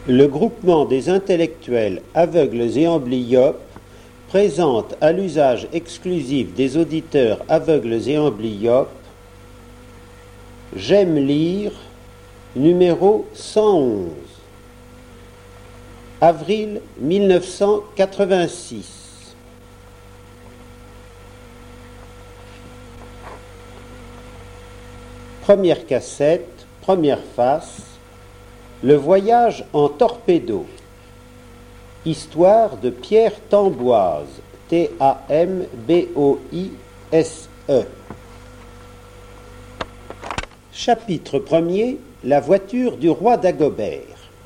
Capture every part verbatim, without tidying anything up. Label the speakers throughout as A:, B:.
A: Le groupement des intellectuels aveugles et amblyopes présente à l'usage exclusif des auditeurs aveugles et amblyopes J'aime lire, numéro cent onze, avril mille neuf cent quatre-vingt-six. Première cassette, première face, Le voyage en torpedo. Histoire de Pierre Tamboise, T A M B O I S E. Chapitre premier, La voiture du roi Dagobert.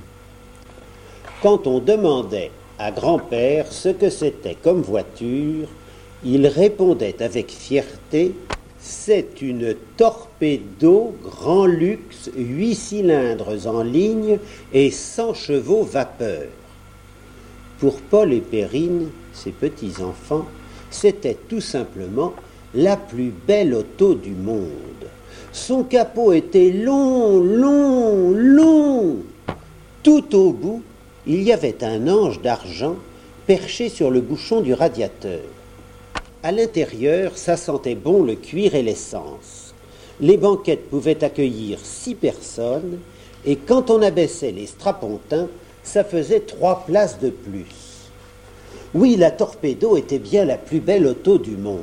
A: Quand on demandait à grand-père ce que c'était comme voiture, il répondait avec fierté « C'est une torpedo grand luxe, huit cylindres en ligne et cent chevaux vapeur ». Pour Paul et Perrine, ses petits-enfants, c'était tout simplement la plus belle auto du monde. Son capot était long, long, long. Tout au bout, il y avait un ange d'argent perché sur le bouchon du radiateur. À l'intérieur, ça sentait bon le cuir et l'essence. Les banquettes pouvaient accueillir six personnes et quand on abaissait les strapontins, ça faisait trois places de plus. Oui, la torpedo était bien la plus belle auto du monde.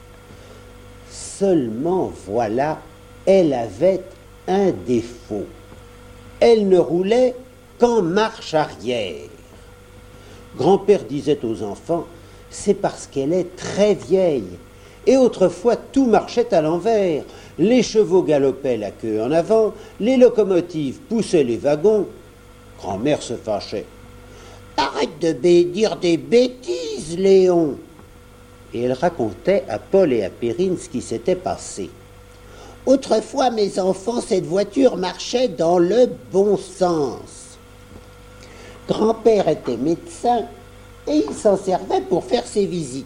A: Seulement, voilà, elle avait un défaut. Elle ne roulait qu'en marche arrière. Grand-père disait aux enfants, c'est parce qu'elle est très vieille. Et autrefois, tout marchait à l'envers. Les chevaux galopaient la queue en avant, les locomotives poussaient les wagons. Grand-mère se fâchait. « Arrête de dire des bêtises, Léon !» Et elle racontait à Paul et à Perrine ce qui s'était passé. « Autrefois, mes enfants, cette voiture marchait dans le bon sens. Grand-père était médecin et il s'en servait pour faire ses visites.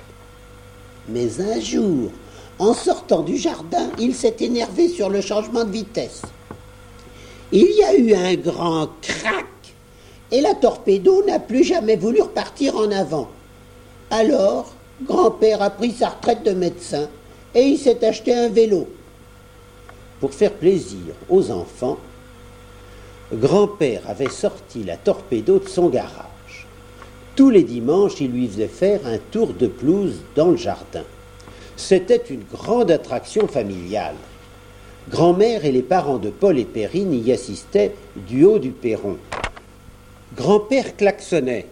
A: Mais un jour, en sortant du jardin, il s'est énervé sur le changement de vitesse. Il y a eu un grand crac et la torpedo n'a plus jamais voulu repartir en avant. Alors, grand-père a pris sa retraite de médecin et il s'est acheté un vélo. Pour faire plaisir aux enfants, grand-père avait sorti la torpedo de son garage. Tous les dimanches, il lui faisait faire un tour de pelouse dans le jardin. C'était une grande attraction familiale. Grand-mère et les parents de Paul et Perrine y assistaient du haut du perron. Grand-père klaxonnait.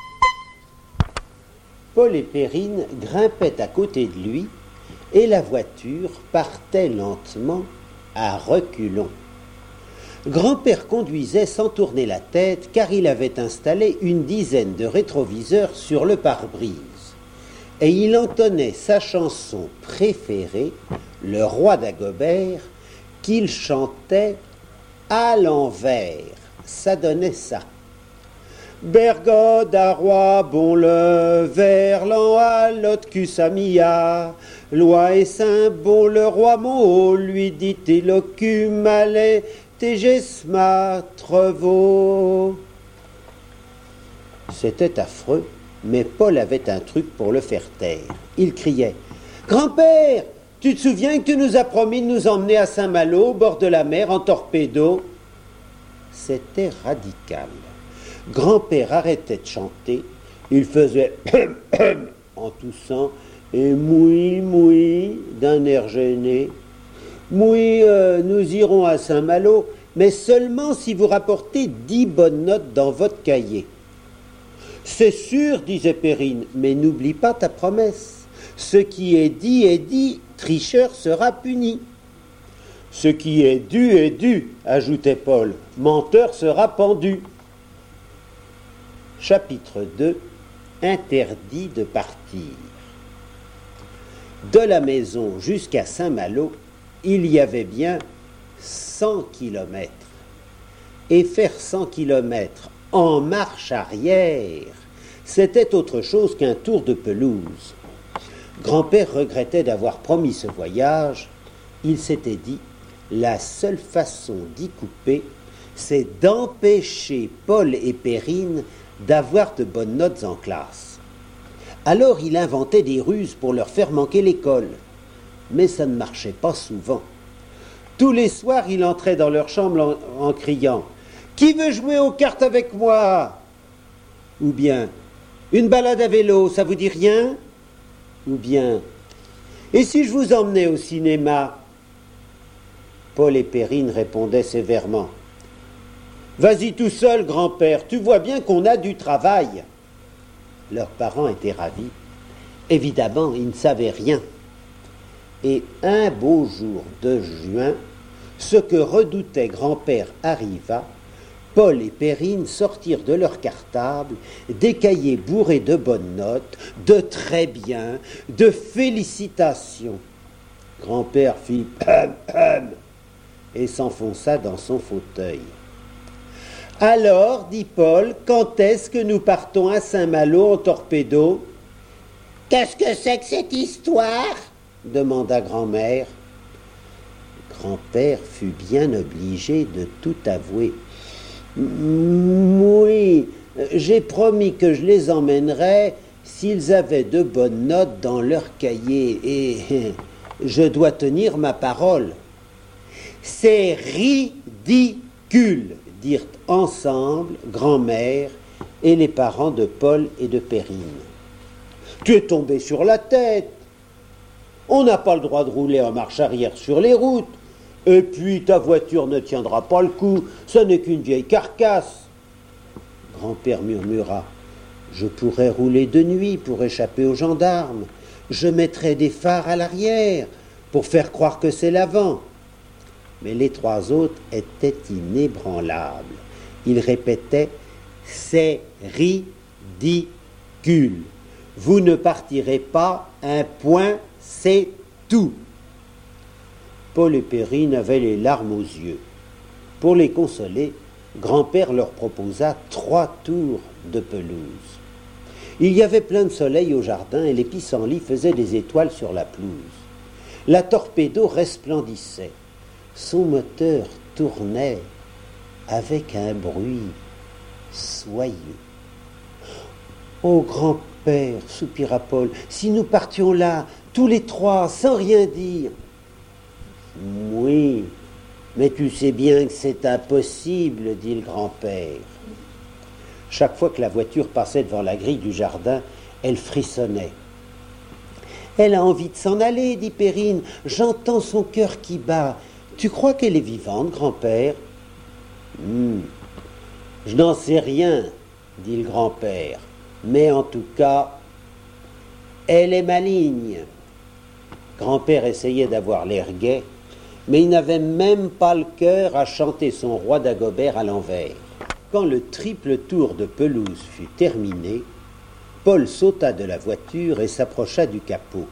A: Paul et Perrine grimpaient à côté de lui et la voiture partait lentement à reculons. Grand-père conduisait sans tourner la tête car il avait installé une dizaine de rétroviseurs sur le pare-brise. Et il entonnait sa chanson préférée, Le roi Dagobert, qu'il chantait à l'envers. Ça donnait ça. Bergode à roi, bon le verlan à l'autre cusamia. Loi et saint, bon le roi mon lui dit-il ocumale. Tegesma Trevo. C'était affreux, mais Paul avait un truc pour le faire taire. Il criait « Grand-père, tu te souviens que tu nous as promis de nous emmener à Saint-Malo, au bord de la mer, en torpedo ?» C'était radical. Grand-père arrêtait de chanter, il faisait « en toussant et « moui, moui » d'un air gêné. Oui, euh, nous irons à Saint-Malo, mais seulement si vous rapportez dix bonnes notes dans votre cahier. C'est sûr, disait Perrine, mais n'oublie pas ta promesse. Ce qui est dit est dit, tricheur sera puni. Ce qui est dû est dû, ajoutait Paul, menteur sera pendu. Chapitre deux. Interdit de partir. De la maison jusqu'à Saint-Malo, il y avait bien cent kilomètres. Et faire cent kilomètres en marche arrière, c'était autre chose qu'un tour de pelouse. Grand-père regrettait d'avoir promis ce voyage. Il s'était dit, la seule façon d'y couper, c'est d'empêcher Paul et Perrine d'avoir de bonnes notes en classe. Alors il inventait des ruses pour leur faire manquer l'école. Mais ça ne marchait pas souvent. Tous les soirs, il entrait dans leur chambre en, en criant « Qui veut jouer aux cartes avec moi ?» Ou bien « Une balade à vélo, ça vous dit rien ?» Ou bien « Et si je vous emmenais au cinéma ?» Paul et Perrine répondaient sévèrement « Vas-y tout seul, grand-père, tu vois bien qu'on a du travail. » Leurs parents étaient ravis. Évidemment, ils ne savaient rien. Et un beau jour de juin, ce que redoutait grand-père arriva. Paul et Perrine sortirent de leur cartable des cahiers bourrés de bonnes notes, de très bien, de félicitations. Grand-père fit hum hum et s'enfonça dans son fauteuil. Alors, dit Paul, quand est-ce que nous partons à Saint-Malo en torpedo ? Qu'est-ce que c'est que cette histoire ? Demanda grand-mère. Grand-père fut bien obligé de tout avouer. Oui, j'ai promis que je les emmènerais s'ils avaient de bonnes notes dans leur cahier et je dois tenir ma parole. C'est ridicule, dirent ensemble grand-mère et les parents de Paul et de Perrine. Tu es tombé sur la tête. On n'a pas le droit de rouler en marche arrière sur les routes. Et puis ta voiture ne tiendra pas le coup, ce n'est qu'une vieille carcasse. Grand-père murmura, je pourrais rouler de nuit pour échapper aux gendarmes. Je mettrais des phares à l'arrière pour faire croire que c'est l'avant. Mais les trois autres étaient inébranlables. Ils répétaient, c'est ridicule. Vous ne partirez pas, un point, c'est tout. Paul et Perrine avaient les larmes aux yeux. Pour les consoler, grand-père leur proposa trois tours de pelouse. Il y avait plein de soleil au jardin et les pissenlits faisaient des étoiles sur la pelouse. La torpédo resplendissait. Son moteur tournait avec un bruit soyeux. « Oh, grand-père, soupira Paul, si nous partions là, tous les trois, sans rien dire. » Oui, mais tu sais bien que c'est impossible, dit le grand-père. Chaque fois que la voiture passait devant la grille du jardin, elle frissonnait. Elle a envie de s'en aller, dit Perrine. J'entends son cœur qui bat. Tu crois qu'elle est vivante, grand-père ? hmm. Je n'en sais rien, dit le grand-père. Mais en tout cas, elle est maligne. Grand-père essayait d'avoir l'air gai, mais il n'avait même pas le cœur à chanter son roi d'Agobert à l'envers. Quand le triple tour de pelouse fut terminé, Paul sauta de la voiture et s'approcha du capot.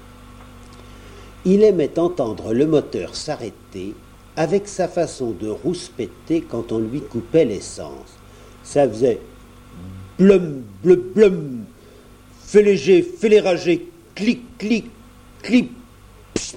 A: Il aimait entendre le moteur s'arrêter avec sa façon de rouspéter quand on lui coupait l'essence. Ça faisait blum, blum, blum, fais léger, fais les rager, clic, clic, clic. Psst.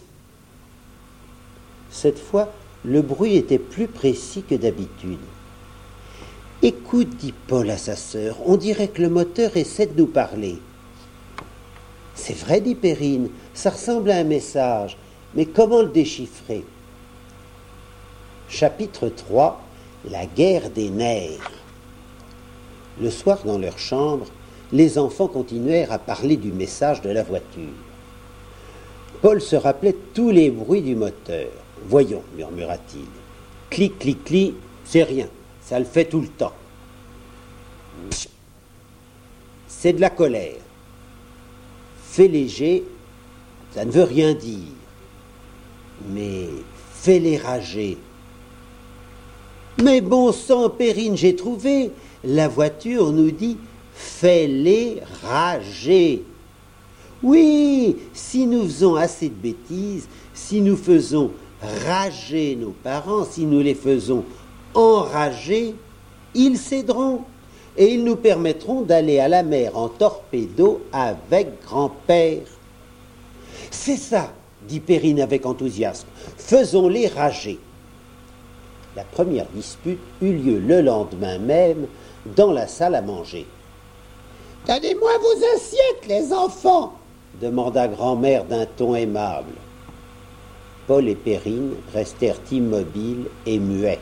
A: Cette fois, le bruit était plus précis que d'habitude. « Écoute, dit Paul à sa sœur, on dirait que le moteur essaie de nous parler. »« C'est vrai, dit Perrine, ça ressemble à un message, mais comment le déchiffrer ?» Chapitre trois. La guerre des nerfs. Le soir, dans leur chambre, les enfants continuèrent à parler du message de la voiture. Paul se rappelait tous les bruits du moteur. « Voyons, murmura-t-il. Clic, clic, clic, c'est rien. Ça le fait tout le temps. Psst. C'est de la colère. Fais léger, ça ne veut rien dire. Mais fais-les rager. Mais bon sang, Perrine, j'ai trouvé. La voiture nous dit fais-les rager. Oui, si nous faisons assez de bêtises, si nous faisons rager nos parents, si nous les faisons enragés, ils céderont et ils nous permettront d'aller à la mer en torpédo avec grand-père. C'est ça, dit Perrine avec enthousiasme, faisons-les rager. La première dispute eut lieu le lendemain même dans la salle à manger. « Donnez-moi vos assiettes, les enfants !» demanda grand-mère d'un ton aimable. Paul et Perrine restèrent immobiles et muets.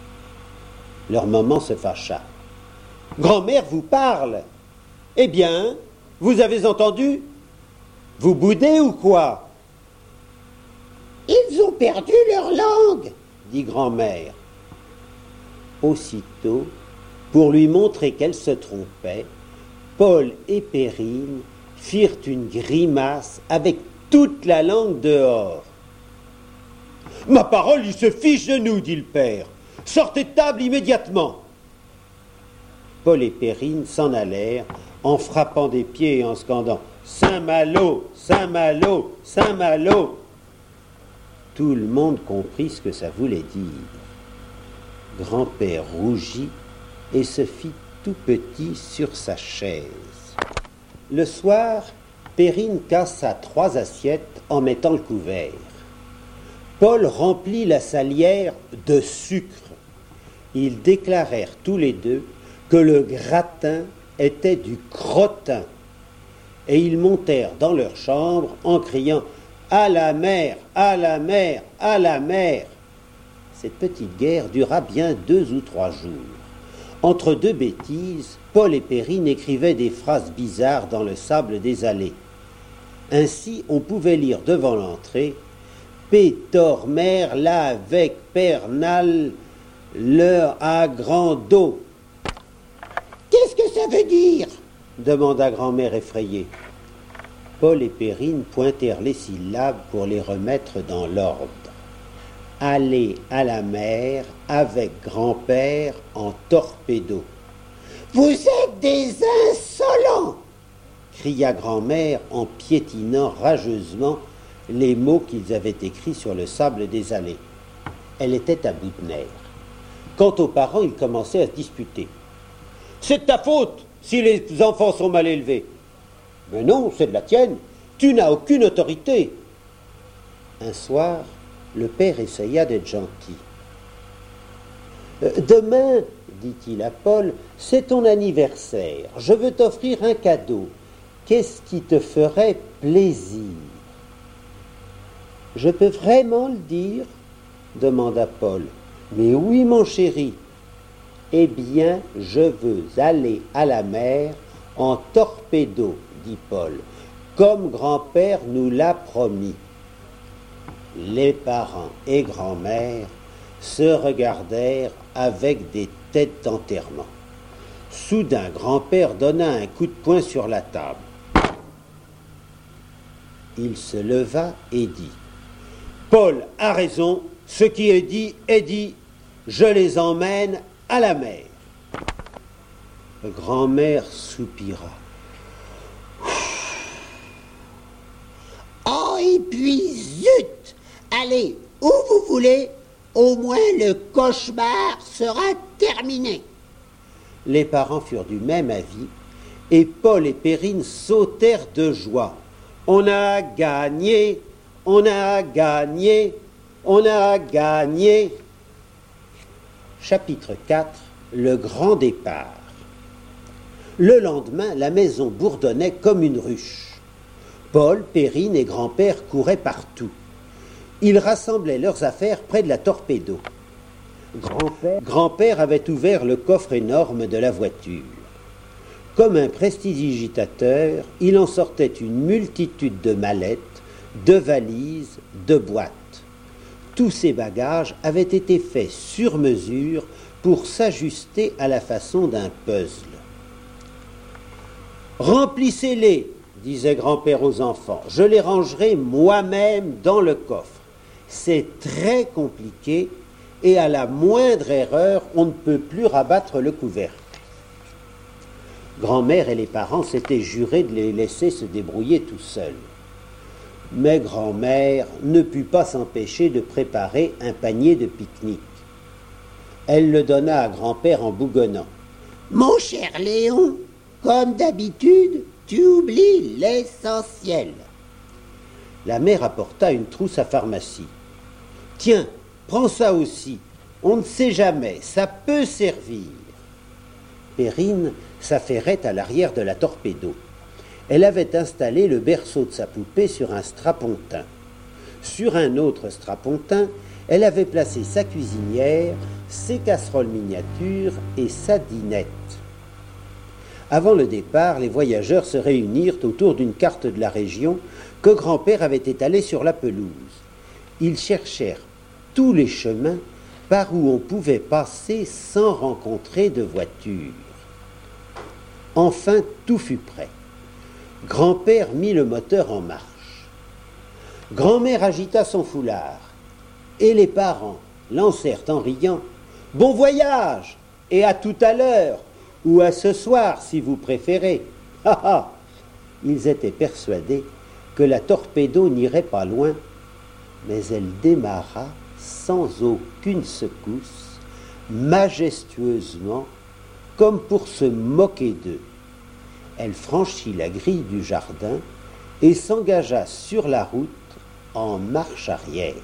A: Leur maman se fâcha. « Grand-mère vous parle ! Eh bien, vous avez entendu ? Vous boudez ou quoi ? » « Ils ont perdu leur langue !» dit grand-mère. Aussitôt, pour lui montrer qu'elle se trompait, Paul et Perrine firent une grimace avec toute la langue dehors. « Ma parole, il se fiche de nous, dit le père. Sortez de table immédiatement. » Paul et Perrine s'en allèrent en frappant des pieds et en scandant « Saint-Malo, Saint-Malo, Saint-Malo !» Tout le monde comprit ce que ça voulait dire. Grand-père rougit et se fit tout petit sur sa chaise. Le soir, Perrine cassa trois assiettes en mettant le couvert. Paul remplit la salière de sucre. Ils déclarèrent tous les deux que le gratin était du crottin. Et ils montèrent dans leur chambre en criant « À la mer, à la mer, à la mer !» Cette petite guerre dura bien deux ou trois jours. Entre deux bêtises, Paul et Perrine écrivaient des phrases bizarres dans le sable des allées. Ainsi, on pouvait lire devant l'entrée « Pétor mer là avec pernal leur à grand dos ». « Qu'est-ce que ça veut dire ?» demanda grand-mère effrayée. Paul et Perrine pointèrent les syllabes pour les remettre dans l'ordre. Aller à la mer avec grand-père en torpedo. « Vous êtes des insolents !» cria grand-mère en piétinant rageusement les mots qu'ils avaient écrits sur le sable des allées. Elle était à bout de nerfs. Quant aux parents, ils commençaient à se disputer. « C'est de ta faute si les enfants sont mal élevés. »« Mais non, c'est de la tienne. Tu n'as aucune autorité. » Un soir, le père essaya d'être gentil. Euh, « Demain, dit-il à Paul, c'est ton anniversaire. Je veux t'offrir un cadeau. Qu'est-ce qui te ferait plaisir ?»« Je peux vraiment le dire ?» demanda Paul. « Mais oui, mon chéri. »« Eh bien, je veux aller à la mer en torpedo, dit Paul, comme grand-père nous l'a promis. » Les parents et grand-mère se regardèrent avec des têtes d'enterrement. Soudain, grand-père donna un coup de poing sur la table. Il se leva et dit « Paul a raison, ce qui est dit est dit, je les emmène à la mer. » Grand-mère soupira. « Oh, et puis zut! Allez, où vous voulez, au moins le cauchemar sera terminé. » Les parents furent du même avis, et Paul et Perrine sautèrent de joie. « On a gagné, on a gagné, on a gagné !» Chapitre quatre. Le grand départ. Le lendemain, la maison bourdonnait comme une ruche. Paul, Perrine et grand-père couraient partout. Ils rassemblaient leurs affaires près de la torpedo. Grand-père, grand-père avait ouvert le coffre énorme de la voiture. Comme un prestidigitateur, il en sortait une multitude de mallettes, de valises, de boîtes. Tous ces bagages avaient été faits sur mesure pour s'ajuster à la façon d'un puzzle. « Remplissez-les, disait grand-père aux enfants, je les rangerai moi-même dans le coffre. C'est très compliqué et à la moindre erreur, on ne peut plus rabattre le couvercle. » Grand-mère et les parents s'étaient jurés de les laisser se débrouiller tout seuls. Mais grand-mère ne put pas s'empêcher de préparer un panier de pique-nique. Elle le donna à grand-père en bougonnant. « Mon cher Léon, comme d'habitude, tu oublies l'essentiel. » La mère apporta une trousse à pharmacie. « Tiens, prends ça aussi. On ne sait jamais, ça peut servir. » Perrine s'affairait à l'arrière de la torpédo. Elle avait installé le berceau de sa poupée sur un strapontin. Sur un autre strapontin, elle avait placé sa cuisinière, ses casseroles miniatures et sa dinette. Avant le départ, les voyageurs se réunirent autour d'une carte de la région que grand-père avait étalée sur la pelouse. Ils cherchèrent tous les chemins par où on pouvait passer sans rencontrer de voiture. Enfin, tout fut prêt. Grand-père mit le moteur en marche. Grand-mère agita son foulard, et les parents lancèrent en riant « Bon voyage et à tout à l'heure, ou à ce soir si vous préférez. » Ha ha ! Ils étaient persuadés que la torpédo n'irait pas loin, mais elle démarra sans aucune secousse, majestueusement, comme pour se moquer d'eux. Elle franchit la grille du jardin et s'engagea sur la route en marche arrière.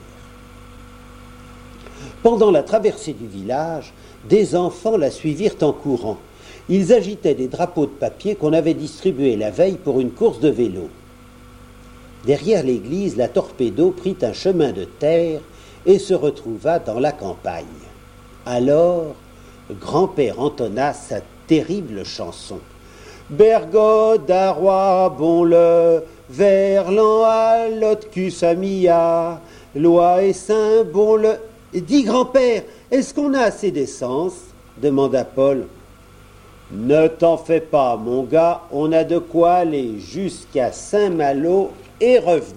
A: Pendant la traversée du village, des enfants la suivirent en courant. Ils agitaient des drapeaux de papier qu'on avait distribués la veille pour une course de vélo. Derrière l'église, la torpédo prit un chemin de terre et se retrouva dans la campagne. Alors, grand-père entonna sa terrible chanson. « Bergot d'Arrois, bon le, Verlan à l'Otcus Amia, Loi et Saint, bon le... » « Dis, grand-père, est-ce qu'on a assez d'essence ?» demanda Paul. « Ne t'en fais pas, mon gars, on a de quoi aller jusqu'à Saint-Malo et revenir. »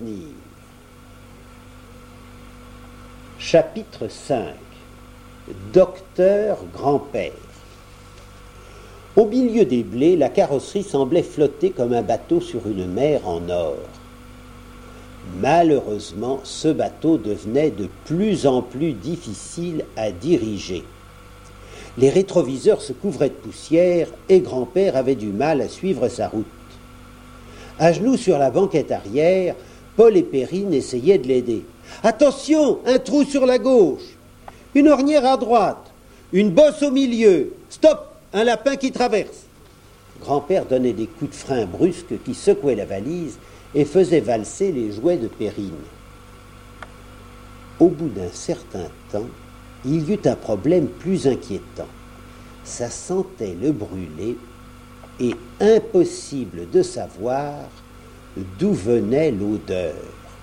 A: Chapitre cinq. Docteur grand-père. Au milieu des blés, la carrosserie semblait flotter comme un bateau sur une mer en or. Malheureusement, ce bateau devenait de plus en plus difficile à diriger. Les rétroviseurs se couvraient de poussière et grand-père avait du mal à suivre sa route. À genoux sur la banquette arrière, Paul et Perrine essayaient de l'aider. « Attention, un trou sur la gauche, une ornière à droite, une bosse au milieu, stop, un lapin qui traverse !» Grand-père donnait des coups de frein brusques qui secouaient la valise et faisait valser les jouets de Perrine. Au bout d'un certain temps, il y eut un problème plus inquiétant. Ça sentait le brûlé et impossible de savoir d'où venait l'odeur.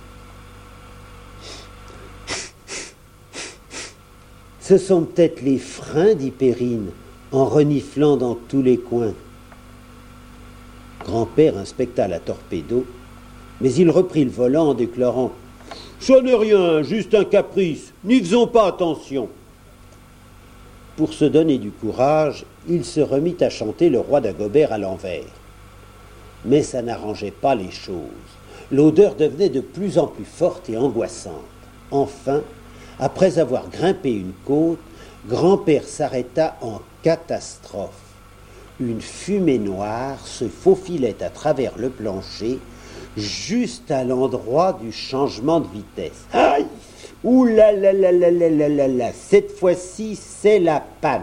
A: « Ce sont peut-être les freins, dit Perrine, en reniflant dans tous les coins. » Grand-père inspecta la torpédo, mais il reprit le volant en déclarant « Ça n'est rien, juste un caprice, n'y faisons pas attention. » Pour se donner du courage, il se remit à chanter le roi d'Agobert à l'envers. Mais ça n'arrangeait pas les choses. L'odeur devenait de plus en plus forte et angoissante. Enfin, après avoir grimpé une côte, grand-père s'arrêta en catastrophe. Une fumée noire se faufilait à travers le plancher, juste à l'endroit du changement de vitesse. Aïe! Ouh là là là là là là là là! Cette fois-ci, c'est la panne.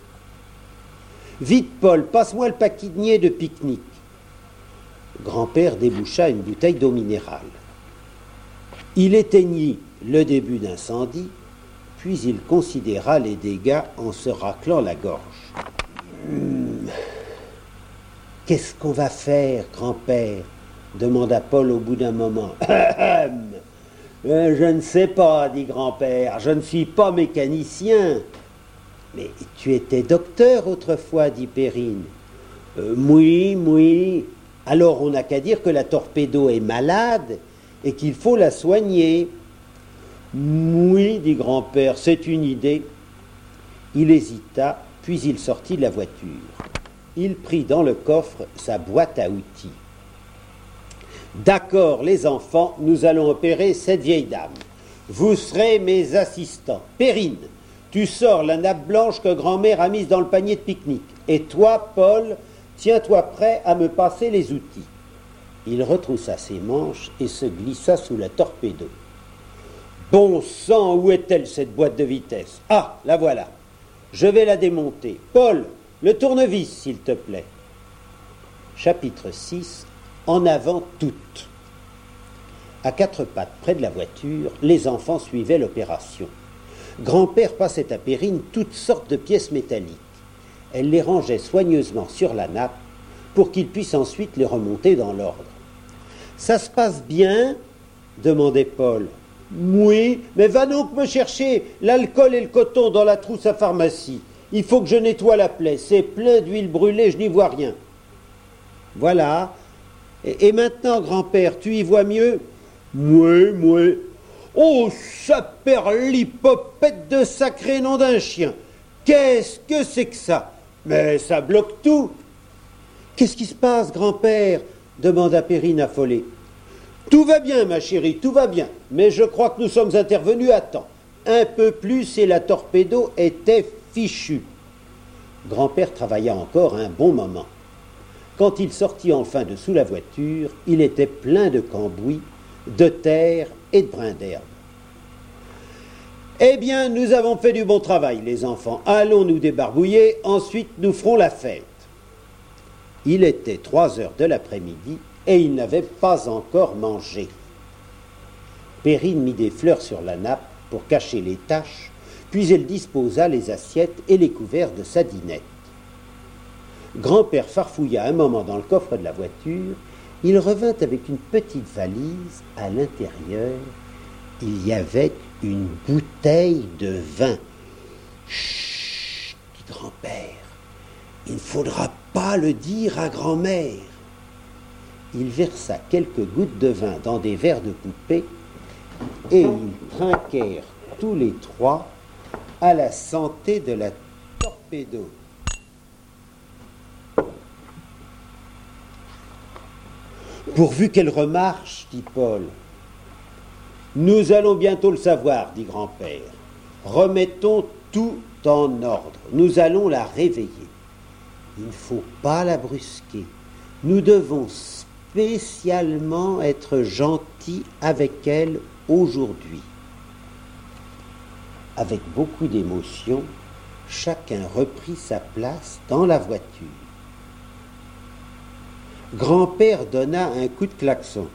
A: Vite, Paul, passe-moi le paquinier de pique-nique. Grand-père déboucha une bouteille d'eau minérale. Il éteignit le début d'incendie, puis il considéra les dégâts en se raclant la gorge. Hum. « Qu'est-ce qu'on va faire, grand-père ?» demanda Paul au bout d'un moment. « Je ne sais pas, dit grand-père, je ne suis pas mécanicien. »« Mais tu étais docteur autrefois, dit Perrine. Euh, »« Oui, oui. Alors on n'a qu'à dire que la torpédo est malade et qu'il faut la soigner. »« Oui, dit grand-père, c'est une idée. » Il hésita, puis il sortit de la voiture. Il prit dans le coffre sa boîte à outils. « D'accord, les enfants, nous allons opérer cette vieille dame. Vous serez mes assistants. Perrine, tu sors la nappe blanche que grand-mère a mise dans le panier de pique-nique. Et toi, Paul, tiens-toi prêt à me passer les outils. » Il retroussa ses manches et se glissa sous la torpédo. Bon sang, où est-elle cette boîte de vitesse? Ah, la voilà. Je vais la démonter. Paul, le tournevis, s'il te plaît. Chapitre six. En avant toutes. À quatre pattes près de la voiture, les enfants suivaient l'opération. Grand-père passait à Perrine toutes sortes de pièces métalliques. Elle les rangeait soigneusement sur la nappe pour qu'il puisse ensuite les remonter dans l'ordre. « Ça se passe bien ?» demandait Paul. « Oui, mais va donc me chercher l'alcool et le coton dans la trousse à pharmacie. Il faut que je nettoie la plaie. C'est plein d'huile brûlée, je n'y vois rien. » Voilà. Et, et maintenant, grand-père, tu y vois mieux? Oui, oui. Oh, saperlipopette de sacré nom d'un chien. Qu'est-ce que c'est que ça? Mais ça bloque tout. Qu'est-ce qui se passe, grand-père? Demanda Perrine affolée. Tout va bien, ma chérie, tout va bien. Mais je crois que nous sommes intervenus à temps. Un peu plus et la torpédo était fichue. Grand-père travailla encore un bon moment. Quand il sortit enfin de sous la voiture, il était plein de cambouis, de terre et de brins d'herbe. « Eh bien, nous avons fait du bon travail, les enfants. Allons nous débarbouiller, ensuite nous ferons la fête. » Il était trois heures de l'après-midi et il n'avait pas encore mangé. Perrine mit des fleurs sur la nappe pour cacher les taches, puis elle disposa les assiettes et les couverts de sa dînette. Grand-père farfouilla un moment dans le coffre de la voiture. Il revint avec une petite valise. À l'intérieur, il y avait une bouteille de vin. « Chut, dit grand-père, il ne faudra pas le dire à grand-mère. » Il versa quelques gouttes de vin dans des verres de poupée et ils trinquèrent tous les trois à la santé de la torpédo. « Pourvu qu'elle remarche, dit Paul. »« Nous allons bientôt le savoir, dit grand-père. Remettons tout en ordre. Nous allons la réveiller. Il ne faut pas la brusquer. Nous devons spécialement être gentils avec elle aujourd'hui. » Avec beaucoup d'émotion, chacun reprit sa place dans la voiture. Grand-père donna un coup de klaxon.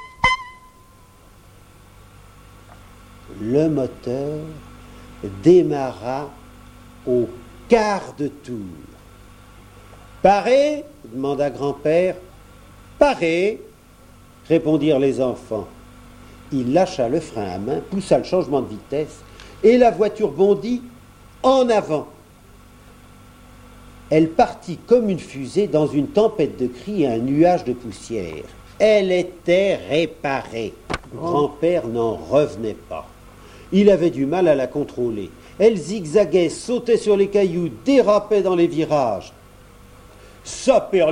A: Le moteur démarra au quart de tour. « Paré ?» demanda grand-père. « Paré !» répondirent les enfants. Il lâcha le frein à main, poussa le changement de vitesse, et la voiture bondit en avant. Elle partit comme une fusée dans une tempête de cris et un nuage de poussière. Elle était réparée. Grand-père n'en revenait pas. Il avait du mal à la contrôler. Elle zigzaguait, sautait sur les cailloux, dérapait dans les virages. « Saperlipopette !»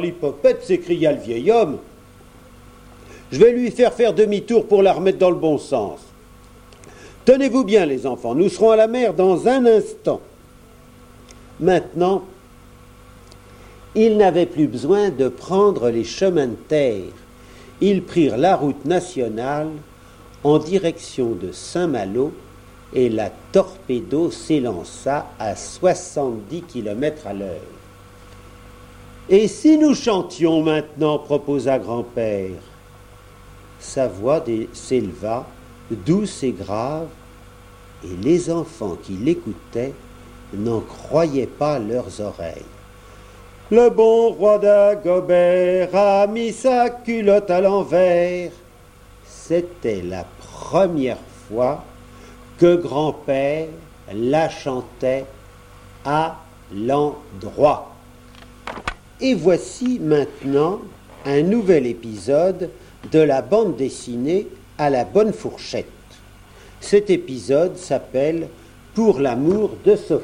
A: s'écria le vieil homme. « Je vais lui faire faire demi-tour pour la remettre dans le bon sens. Tenez-vous bien, les enfants, nous serons à la mer dans un instant. » Maintenant, ils n'avaient plus besoin de prendre les chemins de terre. Ils prirent la route nationale en direction de Saint-Malo et la torpédo s'élança à soixante-dix kilomètres à l'heure. « Et si nous chantions maintenant ?» proposa grand-père. Sa voix s'éleva, douce et grave, et les enfants qui l'écoutaient n'en croyaient pas leurs oreilles. Le bon roi d'Agobert a mis sa culotte à l'envers. C'était la première fois que grand-père la chantait à l'endroit. Et voici maintenant un nouvel épisode de la bande dessinée à la bonne fourchette. Cet épisode s'appelle « Pour l'amour de Sophie ».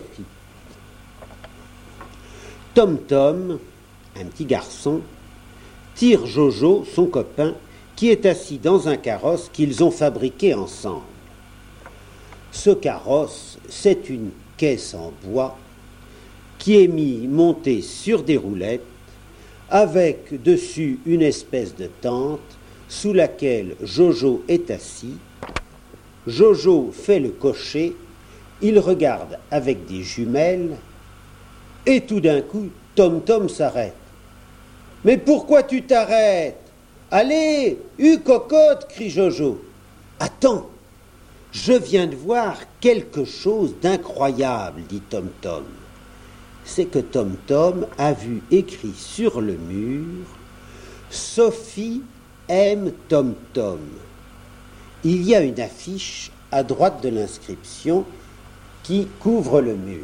A: Tom Tom, un petit garçon, tire Jojo, son copain, qui est assis dans un carrosse qu'ils ont fabriqué ensemble. Ce carrosse, c'est une caisse en bois qui est mis montée sur des roulettes, avec dessus une espèce de tente sous laquelle Jojo est assis. Jojo fait le cocher, il regarde avec des jumelles, et tout d'un coup, Tom Tom s'arrête. « Mais pourquoi tu t'arrêtes ? Allez, hue cocotte !» crie Jojo. « Attends, je viens de voir quelque chose d'incroyable, dit Tom Tom. C'est que Tom Tom a vu écrit sur le mur « Sophie aime Tom Tom ». Il y a une affiche à droite de l'inscription qui couvre le mur.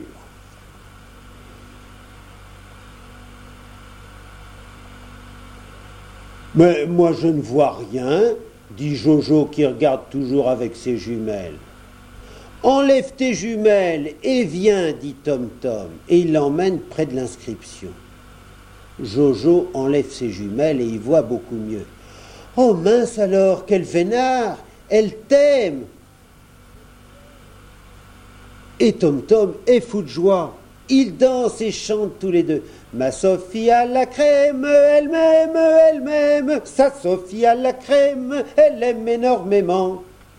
A: « Mais moi je ne vois rien », dit Jojo qui regarde toujours avec ses jumelles. « Enlève tes jumelles et viens, dit Tom Tom, et il l'emmène près de l'inscription. Jojo enlève ses jumelles et y voit beaucoup mieux. « Oh mince alors, quel vénard, elle t'aime !» Et Tom Tom est fou de joie. Ils dansent et chantent tous les deux. Ma Sophie à la crème, elle m'aime, elle m'aime. Sa Sophie à la crème, elle aime énormément.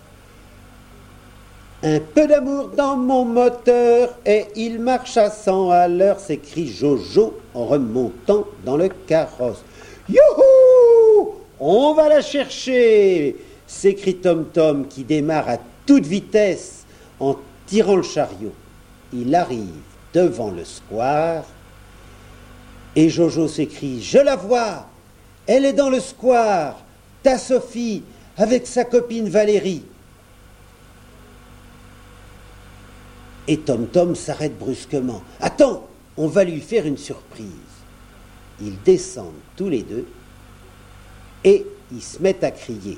A: Un peu d'amour dans mon moteur et il marche à cent à l'heure, s'écrie Jojo en remontant dans le carrosse. Youhou! On va la chercher! S'écrie Tom Tom qui démarre à toute vitesse en tirant le chariot. Il arrive devant le square et Jojo s'écrie « Je la vois! Elle est dans le square, ta Sophie, avec sa copine Valérie. » Et Tom Tom s'arrête brusquement. « Attends, on va lui faire une surprise. » Ils descendent tous les deux et ils se mettent à crier.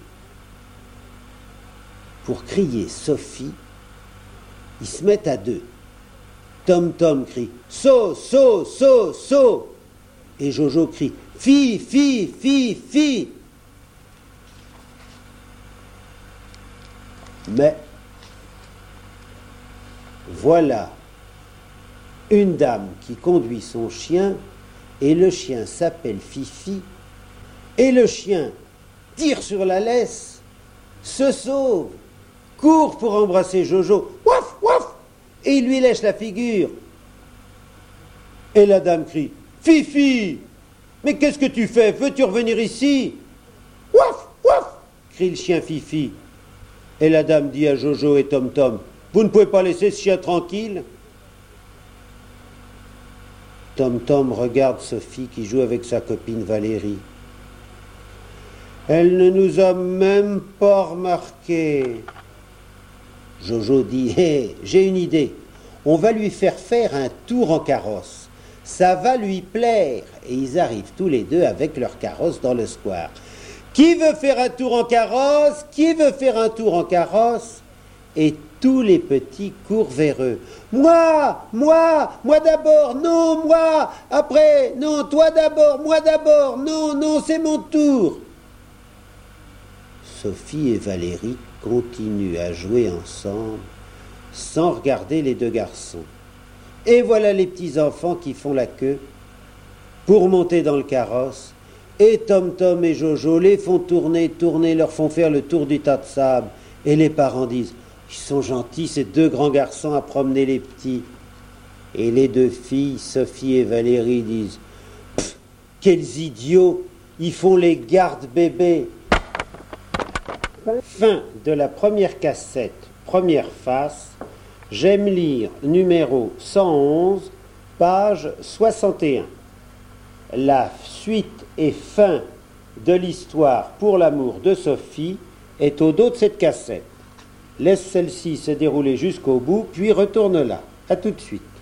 A: Pour crier Sophie, ils se mettent à deux. Tom Tom crie « So, so, so, so !» Et Jojo crie « Fi, fi, fi, fi !» Mais voilà une dame qui conduit son chien et le chien s'appelle Fifi et le chien tire sur la laisse, se sauve, court pour embrasser Jojo, waf, waf, et il lui lèche la figure. Et la dame crie « Fifi, mais qu'est-ce que tu fais? Veux-tu revenir ici ?»« Waf, waf !» crie le chien Fifi. Et la dame dit à Jojo et Tom Tom « Vous ne pouvez pas laisser ce chien tranquille ?» Tom Tom regarde Sophie qui joue avec sa copine Valérie. Elle ne nous a même pas remarqué. Jojo dit « Hé, j'ai une idée. On va lui faire faire un tour en carrosse. Ça va lui plaire. » Et ils arrivent tous les deux avec leur carrosse dans le square. « Qui veut faire un tour en carrosse? Qui veut faire un tour en carrosse ?» Et tous les petits courent vers eux. « Moi, moi, moi d'abord, non, moi, après, non, toi d'abord, moi d'abord, non, non, c'est mon tour. » Sophie et Valérie continuent à jouer ensemble sans regarder les deux garçons. Et voilà les petits enfants qui font la queue pour monter dans le carrosse. Et Tom Tom et Jojo les font tourner, tourner, leur font faire le tour du tas de sable. Et les parents disent « Ils sont gentils, ces deux grands garçons, à promener les petits. » Et les deux filles, Sophie et Valérie, disent « Quels idiots, ils font les gardes-bébés. » Fin de la première cassette, première face. J'aime lire numéro cent onze, page soixante et un. La suite et fin de l'histoire Pour l'amour de Sophie est au dos de cette cassette. Laisse celle-ci se dérouler jusqu'au bout, puis retourne là. À tout de suite.